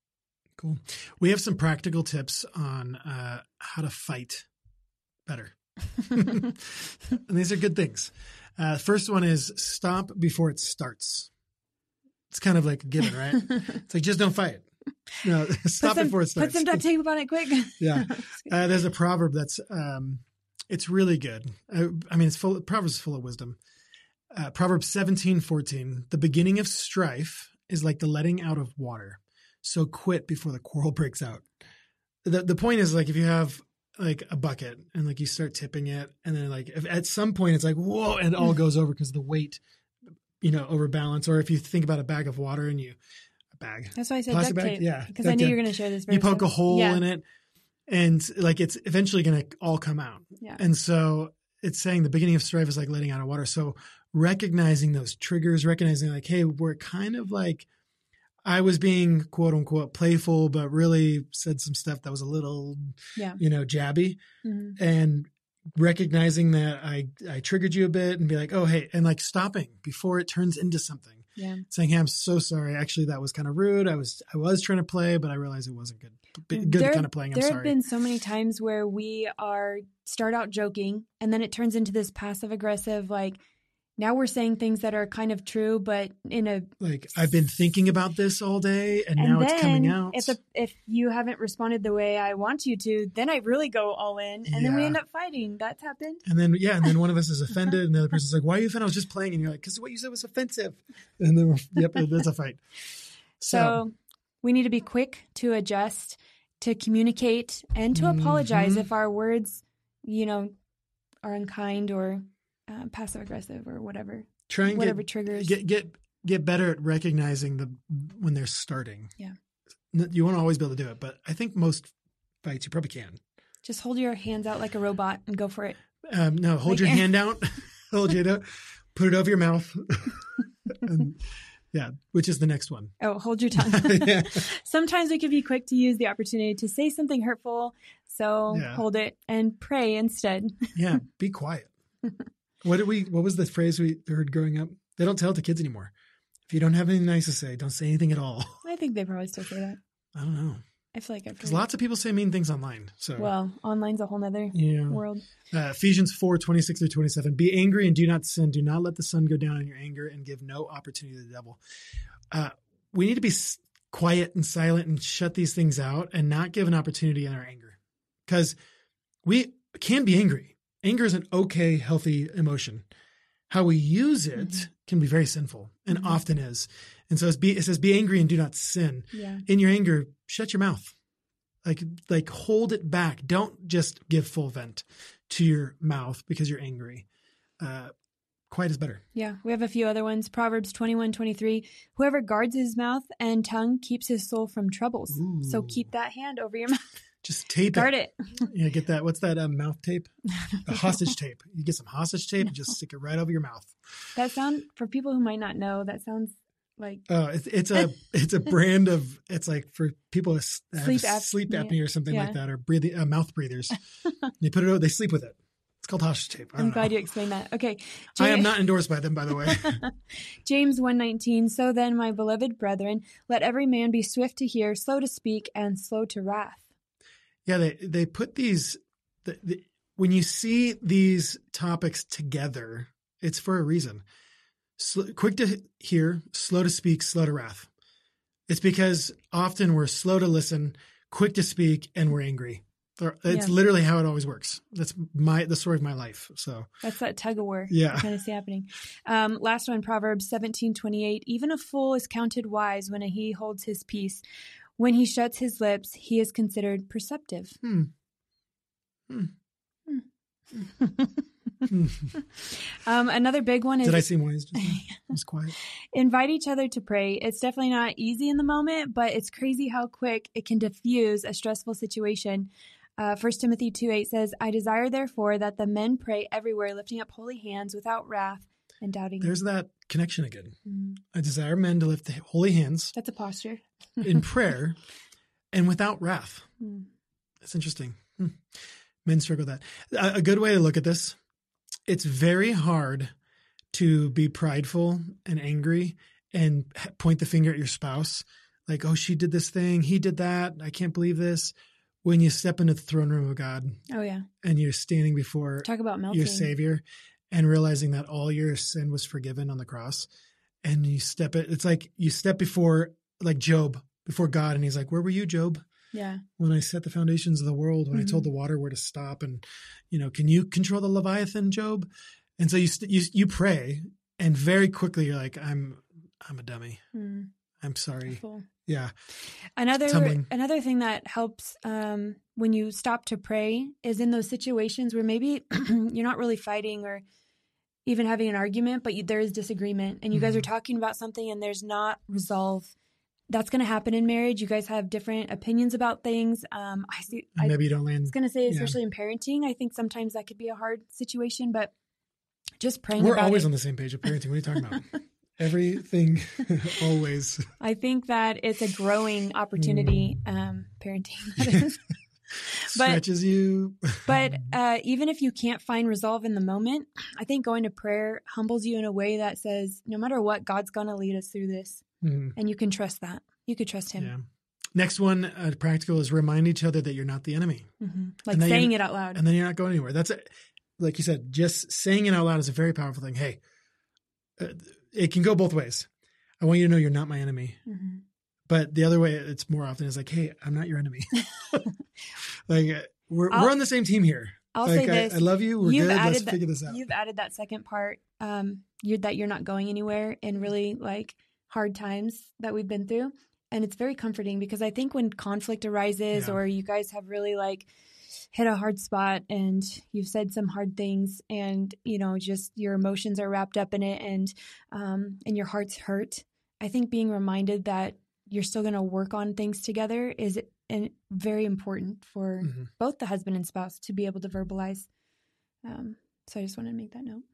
Cool. We have some practical tips on uh, how to fight better. And these are good things. Uh, first one is stop before it starts. It's kind of like a given, right? It's like, just don't fight. No, stop some, before it starts. Put some duct tape on it quick. Yeah. Uh, there's a proverb that's, um, it's really good. I, I mean, it's full, Proverbs is full of wisdom. Uh, Proverbs seventeen fourteen, the beginning of strife is like the letting out of water. So quit before the quarrel breaks out. The the point is, like, if you have like a bucket and like you start tipping it, and then like if at some point it's like, whoa, and it all goes over because the weight, you know, overbalance. Or if you think about a bag of water and you, a bag. That's why I said Plastic duct bag? tape. Yeah. Because I knew you were going to share this. Verse, you poke so. a hole yeah. in it, and like it's eventually going to all come out. Yeah. And so it's saying the beginning of strife is like letting out of water. So recognizing those triggers, recognizing like, hey, we're kind of like, I was being quote unquote playful, but really said some stuff that was a little, yeah. you know, jabby, mm-hmm. and recognizing that I, I triggered you a bit and be like, oh, hey, and like stopping before it turns into something. Yeah. Saying, hey, I'm so sorry. Actually, that was kind of rude. I was, I was trying to play, but I realized it wasn't good. Good there, kind of playing. I'm there sorry. have been so many times where we are start out joking, and then it turns into this passive aggressive, like, now we're saying things that are kind of true, but in a like I've been thinking about this all day, and, and now then it's coming out. If the, if you haven't responded the way I want you to, then I really go all in, and yeah. then we end up fighting. That's happened. And then yeah, and then one of us is offended, and the other person's like, "Why are you offended? I was just playing," and you're like, "Because what you said was offensive." And then we're, yep, that's a fight. So, so we need to be quick to adjust, to communicate, and to mm-hmm. apologize if our words, you know, are unkind or Uh, passive aggressive or whatever. Try and whatever get, triggers. Get get get better at recognizing the when they're starting. Yeah. You won't always be able to do it, but I think most fights you probably can. Just hold your hands out like a robot and go for it. Um, no, hold like, your hand out. Hold it out. Put it over your mouth. And, yeah, which is the next one. Oh, hold your tongue. Yeah. Sometimes we can be quick to use the opportunity to say something hurtful, so yeah. hold it and pray instead. Yeah, be quiet. What did we? What was the phrase we heard growing up? They don't tell it to kids anymore. If you don't have anything nice to say, don't say anything at all. I think they probably still say that. I don't know. I feel like I've because lots of people say mean things online. So well, online's a whole nother yeah. world. Uh, Ephesians four twenty six through twenty seven. Be angry and do not sin. Do not let the sun go down in your anger, and give no opportunity to the devil. Uh, we need to be quiet and silent and shut these things out, and not give an opportunity in our anger, because we can be angry. Anger is an okay, healthy emotion. How we use it mm-hmm. can be very sinful, and mm-hmm. often is. And so be, it says, be angry and do not sin. Yeah. In your anger, shut your mouth. Like, like hold it back. Don't just give full vent to your mouth because you're angry. Uh, quiet is better. Yeah. We have a few other ones. Proverbs twenty-one twenty-three. Whoever guards his mouth and tongue keeps his soul from troubles. Ooh. So keep that hand over your mouth. Just tape Guard it. it. Yeah, get that. What's that uh, mouth tape? The hostage tape. You get some hostage tape and just stick it right over your mouth. That sound, for people who might not know, that sounds like... Oh, it's, it's a it's a brand of, it's like for people that have sleep, ap- sleep apnea yeah. or something yeah. like that, or breathing, uh, mouth breathers. They put it over, they sleep with it. It's called hostage tape. I I'm know. glad you explained that. Okay. James, I am not endorsed by them, by the way. James one nineteen. So then, my beloved brethren, let every man be swift to hear, slow to speak, and slow to wrath. Yeah, they, they put these, the, the, when you see these topics together, it's for a reason. Sl- quick to hear, slow to speak, slow to wrath. It's because often we're slow to listen, quick to speak, and we're angry. It's Yeah. literally how it always works. That's my the story of my life. So That's that tug of war. Yeah. I kind of see happening. Um, last one, Proverbs seventeen twenty-eight. Even a fool is counted wise when he holds his peace. When he shuts his lips, he is considered perceptive. Hmm. Hmm. Hmm. um, another big one is Did I seem wise? Just now? I was quiet. invite each other to pray. It's definitely not easy in the moment, but it's crazy how quick it can diffuse a stressful situation. Uh, First Timothy two eight says, I desire therefore that the men pray everywhere, lifting up holy hands without wrath and doubting. There's that connection again. Mm. I desire men to lift the holy hands That's a posture. in prayer and without wrath. Mm. That's interesting. Hmm. Men struggle with that. A, a good way to look at this, it's very hard to be prideful and angry and point the finger at your spouse. Like, oh, she did this thing. He did that. I can't believe this. When you step into the throne room of God Oh, yeah. and you're standing before Talk about melting. your Savior and realizing that all your sin was forgiven on the cross, and you step it, it's like you step before, like Job, before God, and he's like, where were you, Job? Yeah. When I set the foundations of the world, when Mhm. I told the water where to stop, and, you know, can you control the Leviathan, Job? And so you, st- you, you pray, and very quickly you're like, I'm, I'm a dummy. Mm. I'm sorry. Full. Yeah. Another Tumbling. another thing that helps um, when you stop to pray is in those situations where maybe you're not really fighting or even having an argument, but you, there is disagreement, and you guys are Mhm. talking about something and there's not resolve. That's going to happen in marriage. You guys have different opinions about things. Um, I see. I And maybe you don't land. was going to say, Yeah. especially in parenting, I think sometimes that could be a hard situation, but just praying We're about always it. on the same page of parenting. What are you talking about? Everything, always. I think that it's a growing opportunity, Mm. um, parenting. That is. But- Stretches you. But uh, even if you can't find resolve in the moment, I think going to prayer humbles you in a way that says, no matter what, God's going to lead us through this. Mhm. And you can trust that. You could trust him. Yeah. Next one, uh, practical, is remind each other that you're not the enemy. hmm Like And then saying you- it out loud. And then you're not going anywhere. That's it. Like you said, just saying it out loud is a very powerful thing. Hey, uh, it can go both ways. I want you to know you're not my enemy. hmm But the other way, it's more often is like, hey, I'm not your enemy. Like uh, we're I'll- we're on the same team here. I'll like, say I, this. I love you. We're You've good. Let's added that- figure this out. You've added that second part, um, you're, that you're not going anywhere in really like hard times that we've been through. And it's very comforting because I think when conflict arises Yeah. or you guys have really like hit a hard spot and you've said some hard things and, you know, just your emotions are wrapped up in it and, um, and your heart's hurt. I think being reminded that you're still going to work on things together is and very important for Mhm. both the husband and spouse to be able to verbalize. Um, so I just wanted to make that note.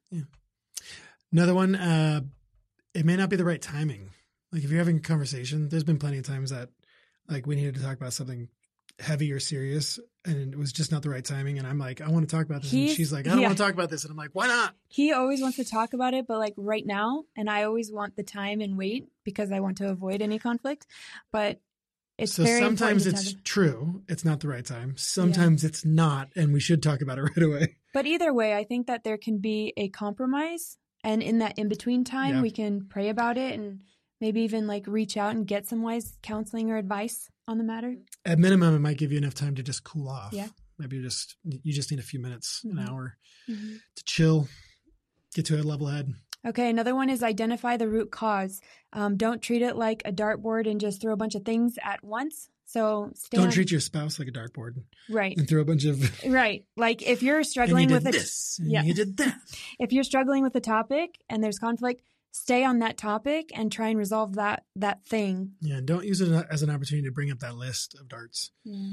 Another one, uh, it may not be the right timing. Like if you're having a conversation, there's been plenty of times that like we needed to talk about something heavy or serious and it was just not the right timing. And I'm like, I want to talk about this. He's- and she's like, I don't yeah. want to talk about this. And I'm like, why not? He always wants to talk about it, but like right now, and I always want the time and wait because I want to avoid any conflict. But it's so very sometimes important it's to have- true. It's not the right time. Sometimes it's not. And we should talk about it right away. But either way, I think that there can be a compromise, and in that in between time, Yeah. we can pray about it and maybe even like reach out and get some wise counseling or advice on the matter. At minimum, it might give you enough time to just cool off. Yeah. Maybe you just, you just need a few minutes, Mhm. an hour to chill, get to a level head. Okay, another one is identify the root cause. Um, don't treat it like a dartboard and just throw a bunch of things at once. So stay Don't on- treat your spouse like a dartboard right, and throw a bunch of, right. Like if you're and struggling you with did it, this, and yeah. you did that. if you're struggling with a topic and there's conflict, stay on that topic and try and resolve that that thing. Yeah, and don't use it as an opportunity to bring up that list of darts.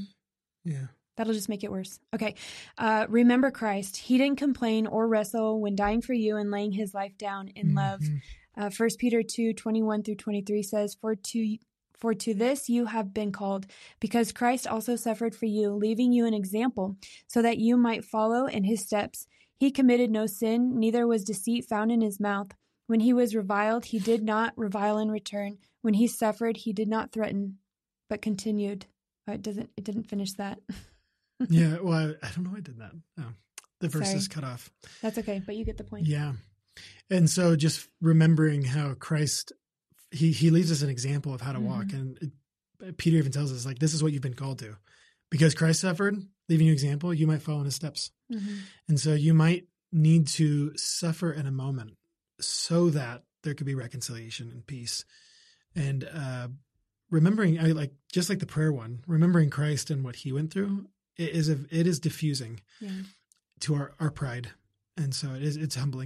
Yeah. That'll just make it worse. Okay. Uh, remember Christ. He didn't complain or wrestle when dying for you and laying his life down in love. Mhm. Uh, First Peter two, twenty-one through twenty-three says, For to For to this you have been called, because Christ also suffered for you, leaving you an example, so that you might follow in his steps. He committed no sin, neither was deceit found in his mouth. When he was reviled, he did not revile in return. When he suffered, he did not threaten, but continued. Uh, it doesn't. It didn't finish that. Yeah. Well, I, I don't know. I did that. Oh, the verse Sorry. is cut off. That's okay, but you get the point. Yeah. And so just remembering how Christ, he, he leaves us an example of how to walk. Mhm. And it, Peter even tells us, like, this is what you've been called to. Because Christ suffered, leaving you example, you might follow in his steps. Mm-hmm. And so you might need to suffer in a moment so that there could be reconciliation and peace. And uh, remembering, I like just like the prayer one, remembering Christ and what he went through, it is a, it is diffusing yeah. to our, our pride. And so it is, it's humbling.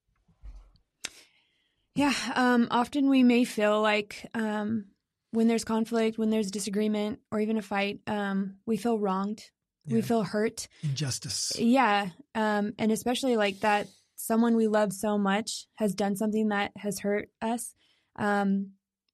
Yeah. Um, often we may feel like um, when there's conflict, when there's disagreement, or even a fight, um, we feel wronged. Yeah. We feel hurt. Injustice. Yeah. Um, and especially like that someone we love so much has done something that has hurt us. Um,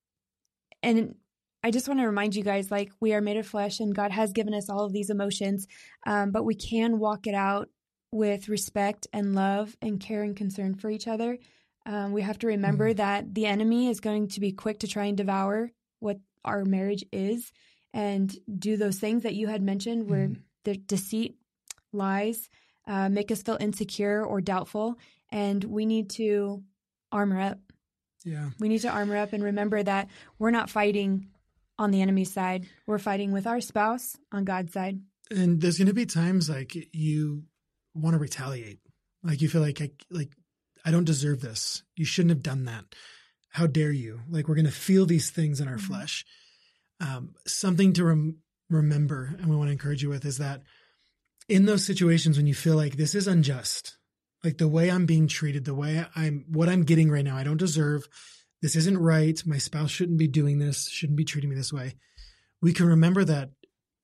and I just want to remind you guys, like, we are made of flesh and God has given us all of these emotions, um, but we can walk it out with respect and love and care and concern for each other. Um, we have to remember mm-hmm. that the enemy is going to be quick to try and devour what our marriage is and do those things that you had mentioned where mm-hmm. the deceit, lies, uh, make us feel insecure or doubtful. And we need to armor up. Yeah. We need to armor up and remember that we're not fighting on the enemy's side. We're fighting with our spouse on God's side. And there's going to be times like you want to retaliate. Like you feel like, I, like, I don't deserve this. You shouldn't have done that. How dare you? Like we're going to feel these things in our mm-hmm. flesh. Um, something to rem- remember and we want to encourage you with is that in those situations when you feel like this is unjust, like the way I'm being treated, the way I'm, what I'm getting right now, I don't deserve, this isn't right. My spouse shouldn't be doing this, shouldn't be treating me this way. We can remember that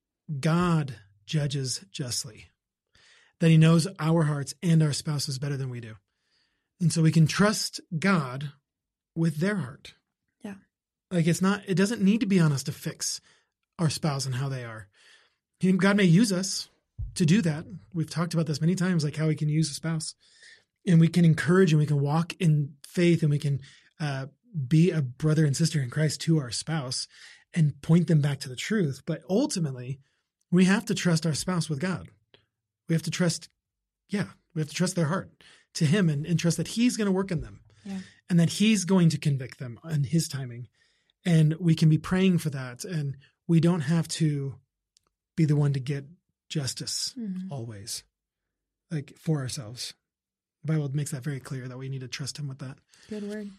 God judges justly, that he knows our hearts and our spouses better than we do. And so we can trust God with their heart. Yeah. Like it's not, it doesn't need to be on us to fix our spouse and how they are. God may use us to do that. We've talked about this many times, like how we can use a spouse and we can encourage and we can walk in faith and we can uh, be a brother and sister in Christ to our spouse and point them back to the truth. But ultimately we have to trust our spouse with God. We have to trust, yeah, we have to trust their heart to him and, and trust that he's going to work in them yeah. and that he's going to convict them on his timing. And we can be praying for that. And we don't have to be the one to get justice mm-hmm. always, like for ourselves. The Bible makes that very clear that we need to trust him with that. Good word.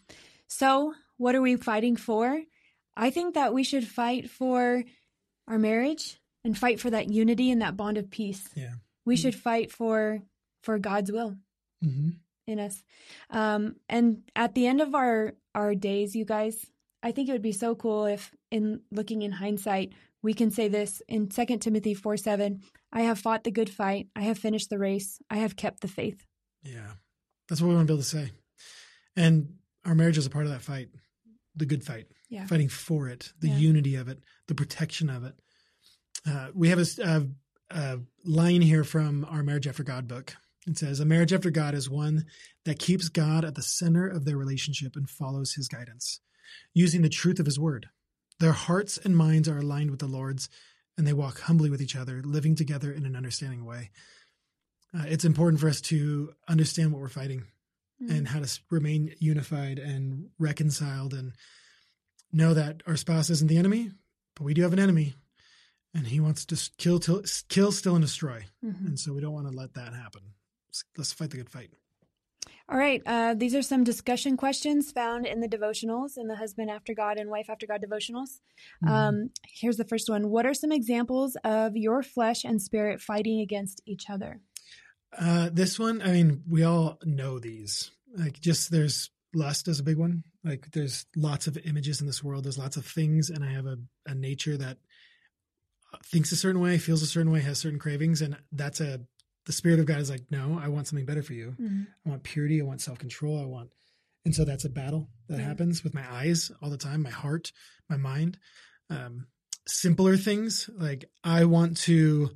So what are we fighting for? I think that we should fight for our marriage and fight for that unity and that bond of peace. Yeah. We mm-hmm. should fight for, for God's will mm-hmm. in us. Um, and at the end of our, our days, you guys, I think it would be so cool if in looking in hindsight, we can say this in Second Timothy four seven, I have fought the good fight. I have finished the race. I have kept the faith. Yeah. That's what we want to be able to say. And our marriage is a part of that fight, the good fight, yeah. fighting for it, the yeah. unity of it, the protection of it. Uh, we have a, a, a line here from our Marriage After God book. It says, a marriage after God is one that keeps God at the center of their relationship and follows his guidance, using the truth of his word. Their hearts and minds are aligned with the Lord's, and they walk humbly with each other, living together in an understanding way. Uh, it's important for us to understand what we're fighting mm-hmm. and how to remain unified and reconciled and know that our spouse isn't the enemy, but we do have an enemy, and he wants to kill, till, kill steal, and destroy. Mm-hmm. And so we don't want to let that happen. Let's, let's fight the good fight. All right. Uh, these are some discussion questions found in the devotionals, in the Husband After God and Wife After God devotionals. Mm-hmm. Um, here's the first one. What are some examples of your flesh and spirit fighting against each other? Uh, this one, I mean, we all know these. Like just there's lust is a big one. Like there's lots of images in this world. There's lots of things. And I have a, a nature that thinks a certain way, feels a certain way, has certain cravings. And that's a the Spirit of God is like, no, I want something better for you. Mm-hmm. I want purity. I want self-control. I want, and so that's a battle that yeah. happens with my eyes all the time, my heart, my mind. Um, simpler things like I want to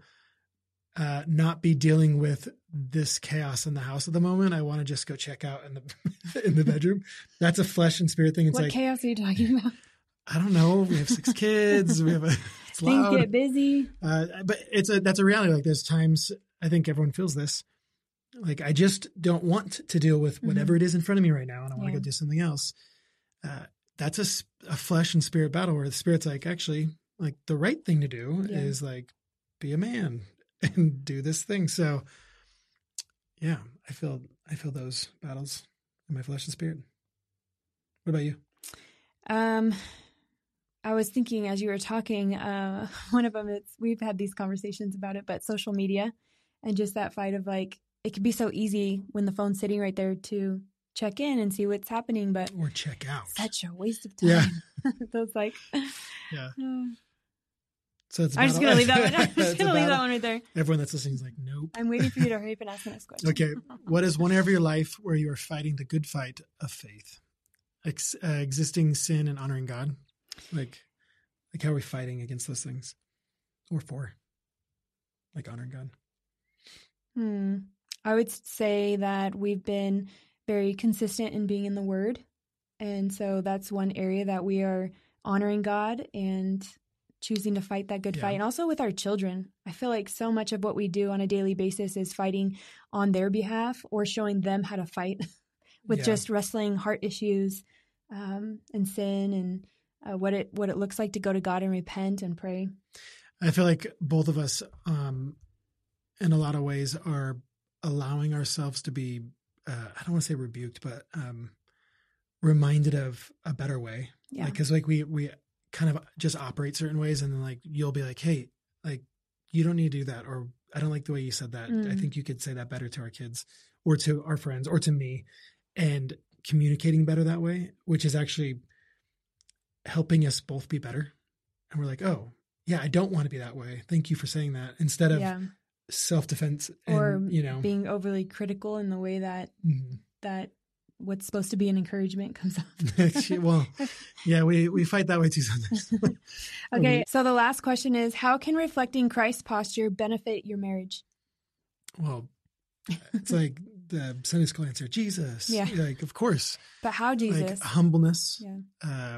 uh, not be dealing with this chaos in the house at the moment. I want to just go check out in the in the bedroom. That's a flesh and spirit thing. It's what like chaos are you talking about? I don't know. We have six kids. We have a it's loud. Things get busy. Uh, but it's a that's a reality. Like there's times. I think everyone feels this. Like, I just don't want to deal with whatever mm-hmm. it is in front of me right now, and I want to yeah. go do something else. Uh, that's a, a flesh and spirit battle where the spirit's like, actually, like the right thing to do Yeah. is like be a man and do this thing. So yeah, I feel, I feel those battles in my flesh and spirit. What about you? Um, I was thinking as you were talking, uh, one of them is we've had these conversations about it, but social media and just that fight of like, it could be so easy when the phone's sitting right there to check in and see what's happening, but Or check out. such a waste of time. Yeah. Those like, Yeah. uh, So it's I'm just battle- going to leave that one. I'm It's just a going to leave that battle. one right there. Everyone that's listening is like, nope. I'm waiting for you to hurry up and ask the next question. Okay. What is one area of your life where you are fighting the good fight of faith? Ex- uh, existing sin and honoring God? Like, like how are we fighting against those things? Or for? Like honoring God? Hmm. I would say that we've been very consistent in being in the Word. And so that's one area that we are honoring God and choosing to fight that good Yeah. fight. And also with our children. I feel like so much of what we do on a daily basis is fighting on their behalf or showing them how to fight with Yeah. just wrestling heart issues um, and sin and uh, what it what it looks like to go to God and repent and pray. I feel like both of us, um, in a lot of ways, are allowing ourselves to be, uh, I don't want to say rebuked, but um, reminded of a better way. Yeah. Like, cause like we, we kind of just operate certain ways and then like, you'll be like, hey, like you don't need to do that. Or I don't like the way you said that. Mm. I think you could say that better to our kids or to our friends or to me, and communicating better that way, which is actually helping us both be better. And we're like, oh yeah, I don't want to be that way. Thank you for saying that. Instead of Yeah. self-defense and, Or you know, being overly critical in the way that mhm. that what's supposed to be an encouragement comes off. Well, yeah, we, we fight that way too sometimes. Okay, so the last question is, how can reflecting Christ's posture benefit your marriage? Well, it's like the Sunday school answer, Jesus. Yeah. Like, of course. But how, Jesus? Like humbleness. Yeah. Uh,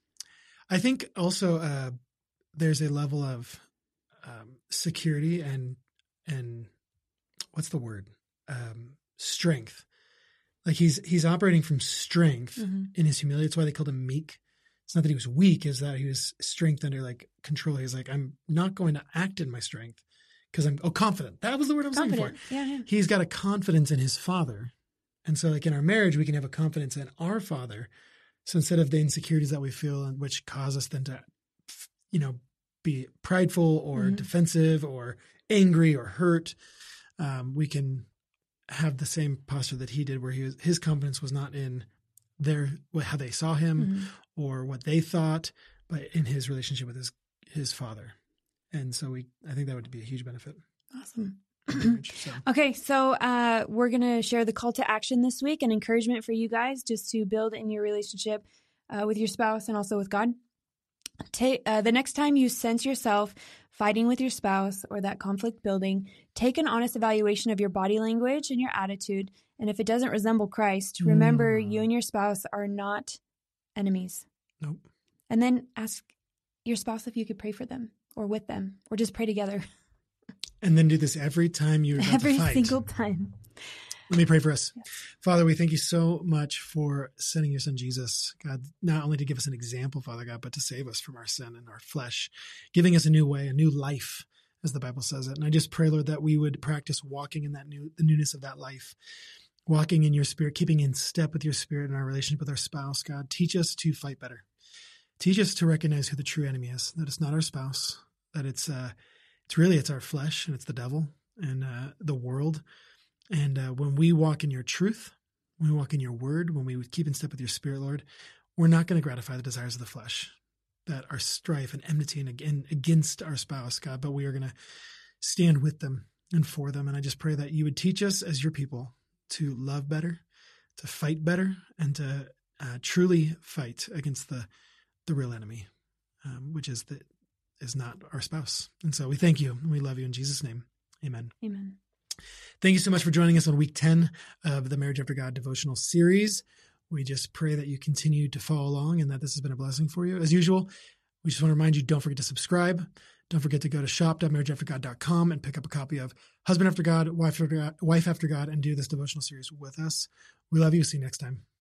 I think also uh, there's a level of um, security and, and what's the word? Um, strength. Like he's, he's operating from strength Mhm. in his humility. That's why they called him meek. It's not that he was weak, is that he was strength under like control. He's like, I'm not going to act in my strength because I'm oh confident. That was the word I was looking for. Confident. Yeah, yeah. He's got a confidence in his Father. And so like in our marriage, we can have a confidence in our Father. So instead of the insecurities that we feel and which cause us then to, you know, be prideful or Mhm. defensive or angry or hurt, um, we can have the same posture that he did, where he was, his confidence was not in their, how they saw him Mhm. or what they thought, but in his relationship with his, his Father. And so we, I think that would be a huge benefit. Awesome. in marriage, so. Okay, so uh, we're going to share the call to action this week and encouragement for you guys just to build in your relationship uh, with your spouse and also with God. Take, uh, the next time you sense yourself fighting with your spouse or that conflict building, take an honest evaluation of your body language and your attitude. And if it doesn't resemble Christ, remember Mm. you and your spouse are not enemies. Nope. And then ask your spouse if you could pray for them or with them or just pray together And then do this every time you're about every to fight. single time. Let me pray for us. Yes. Father, we thank you so much for sending your son Jesus, God, not only to give us an example, Father God, but to save us from our sin and our flesh, giving us a new way, a new life, as the Bible says it. And I just pray, Lord, that we would practice walking in that new, the newness of that life, walking in your spirit, keeping in step with your spirit in our relationship with our spouse. God, teach us to fight better. Teach us to recognize who the true enemy is, that it's not our spouse, that it's, uh, it's really, it's our flesh and it's the devil and uh, the world. And uh, when we walk in your truth, when we walk in your word, when we keep in step with your spirit, Lord, we're not going to gratify the desires of the flesh that are strife and enmity and again against our spouse, God, but we are going to stand with them and for them. And I just pray that you would teach us as your people to love better, to fight better, and to uh, truly fight against the the real enemy, um, which is the is not our spouse. And so we thank you and we love you in Jesus' name. Amen. Amen. Thank you so much for joining us on week ten of the Marriage After God devotional series. We just pray that you continue to follow along and that this has been a blessing for you. As usual, we just want to remind you, don't forget to subscribe. Don't forget to go to shop dot marriage after god dot com and pick up a copy of Husband After God, Wife After God, Wife After God, and do this devotional series with us. We love you. See you next time.